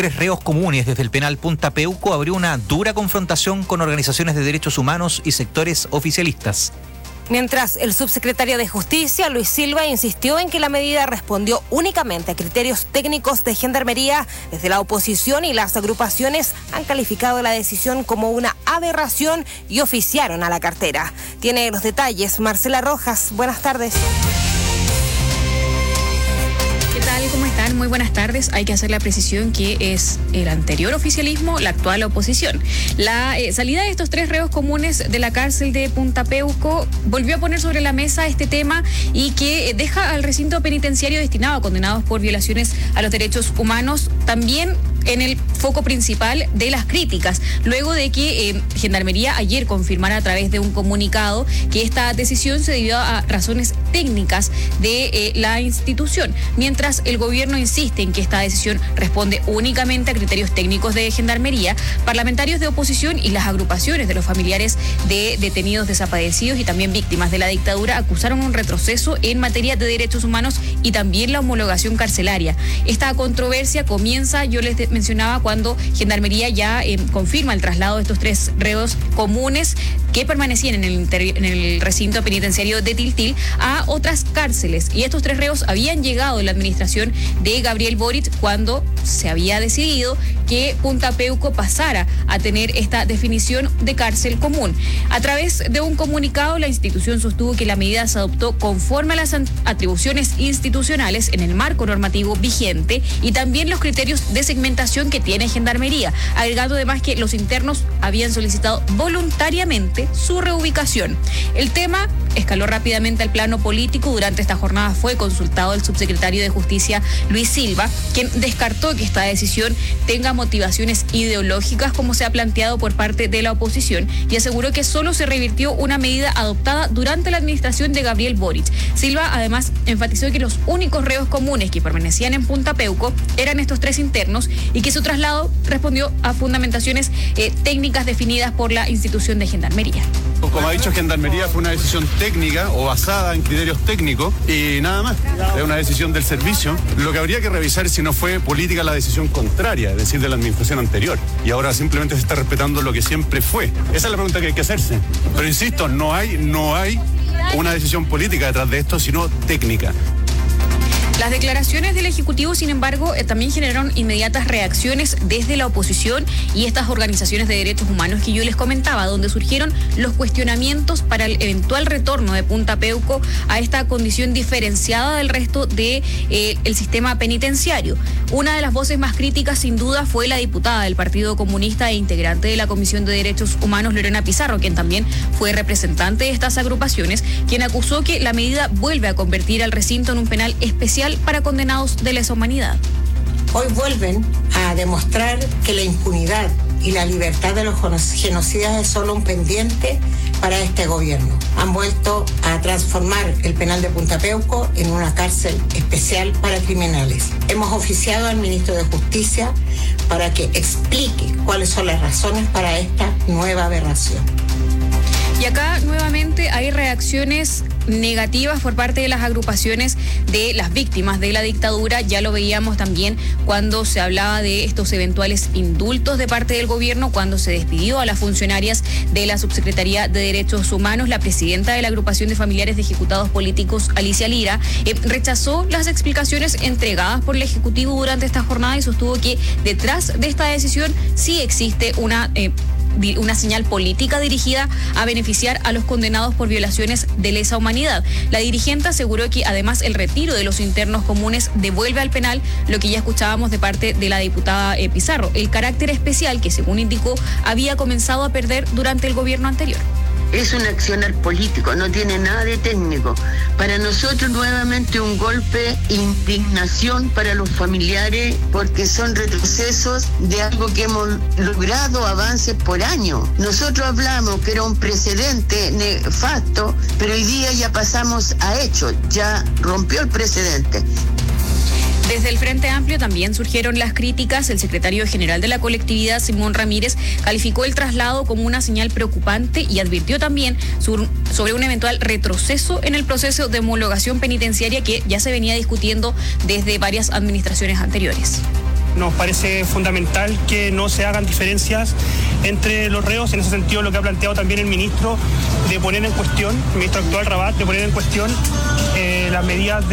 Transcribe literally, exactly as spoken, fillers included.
tres reos comunes desde el penal Punta Peuco abrió una dura confrontación con organizaciones de derechos humanos y sectores oficialistas. Mientras el subsecretario de Justicia, Luis Silva, insistió en que la medida respondió únicamente a criterios técnicos de Gendarmería, desde la oposición y las agrupaciones han calificado la decisión como una aberración y oficiaron a la cartera. Tiene los detalles Marcela Rojas. Buenas tardes. ¿Qué tal? ¿Cómo están? Muy buenas tardes. Hay que hacer la precisión que es el anterior oficialismo, la actual oposición. La eh, salida de estos tres reos comunes de la cárcel de Punta Peuco volvió a poner sobre la mesa este tema y que deja al recinto penitenciario destinado a condenados por violaciones a los derechos humanos también en el foco principal de las críticas, luego de que eh, Gendarmería ayer confirmara a través de un comunicado que esta decisión se debió a razones técnicas de eh, la institución, mientras el gobierno insiste en que esta decisión responde únicamente a criterios técnicos de Gendarmería. Parlamentarios de oposición y las agrupaciones de los familiares de detenidos desaparecidos y también víctimas de la dictadura acusaron un retroceso en materia de derechos humanos y también la homologación carcelaria. Esta controversia comienza, yo les de- mencionaba, cuando Gendarmería ya eh, confirma el traslado de estos tres reos comunes que permanecían en el, inter- en el recinto penitenciario de Tiltil a otras cárceles. Y estos tres reos habían llegado en la administración de Gabriel Boric cuando se había decidido que Punta Peuco pasara a tener esta definición de cárcel común. A través de un comunicado, la institución sostuvo que la medida se adoptó conforme a las atribuciones institucionales en el marco normativo vigente y también los criterios de segmentación que tiene Gendarmería, agregando además que los internos habían solicitado voluntariamente su reubicación. El tema escaló rápidamente al plano político. Durante esta jornada fue consultado el subsecretario de Justicia, Luis Silva, quien descartó que esta decisión tenga motivaciones ideológicas como se ha planteado por parte de la oposición y aseguró que solo se revirtió una medida adoptada durante la administración de Gabriel Boric. Silva además enfatizó que los únicos reos comunes que permanecían en Punta Peuco eran estos tres internos y que su traslado respondió a fundamentaciones eh, técnicas definidas por la institución de Gendarmería. Como ha dicho Gendarmería, fue una decisión técnica o basada en criterios técnicos y nada más. Es una decisión del servicio. Lo que habría que revisar es si no fue política la decisión contraria, es decir, de la administración anterior. Y ahora simplemente se está respetando lo que siempre fue. Esa es la pregunta que hay que hacerse. Pero insisto, no hay, no hay una decisión política detrás de esto, sino técnica. Las declaraciones del Ejecutivo, sin embargo, eh, también generaron inmediatas reacciones desde la oposición y estas organizaciones de derechos humanos que yo les comentaba, donde surgieron los cuestionamientos para el eventual retorno de Punta Peuco a esta condición diferenciada del resto del de, eh, sistema penitenciario. Una de las voces más críticas, sin duda, fue la diputada del Partido Comunista e integrante de la Comisión de Derechos Humanos, Lorena Pizarro, quien también fue representante de estas agrupaciones, quien acusó que la medida vuelve a convertir al recinto en un penal especial para condenados de lesa humanidad. Hoy vuelven a demostrar que la impunidad y la libertad de los genocidas es solo un pendiente para este gobierno. Han vuelto a transformar el penal de Punta Peuco en una cárcel especial para criminales. Hemos oficiado al ministro de Justicia para que explique cuáles son las razones para esta nueva aberración. Y acá nuevamente hay reacciones negativas por parte de las agrupaciones de las víctimas de la dictadura. Ya lo veíamos también cuando se hablaba de estos eventuales indultos de parte del gobierno, cuando se despidió a las funcionarias de la Subsecretaría de Derechos Humanos. La presidenta de la agrupación de familiares de ejecutados políticos, Alicia Lira, eh, rechazó las explicaciones entregadas por el Ejecutivo durante esta jornada y sostuvo que detrás de esta decisión sí existe una eh, una señal política dirigida a beneficiar a los condenados por violaciones de lesa humanidad. La dirigente aseguró que además el retiro de los internos comunes devuelve al penal lo que ya escuchábamos de parte de la diputada eh, Pizarro, el carácter especial que, según indicó, había comenzado a perder durante el gobierno anterior. Es un accionar político, no tiene nada de técnico. Para nosotros nuevamente un golpe, indignación para los familiares, porque son retrocesos de algo que hemos logrado avances por año. Nosotros hablamos que era un precedente nefasto, pero hoy día ya pasamos a hechos, ya rompió el precedente. Desde el Frente Amplio también surgieron las críticas. El secretario general de la colectividad, Simón Ramírez, calificó el traslado como una señal preocupante y advirtió también sobre un eventual retroceso en el proceso de homologación penitenciaria que ya se venía discutiendo desde varias administraciones anteriores. Nos parece fundamental que no se hagan diferencias entre los reos. En ese sentido, lo que ha planteado también el ministro de poner en cuestión, el ministro actual Rabat, de poner en cuestión eh, las medidas de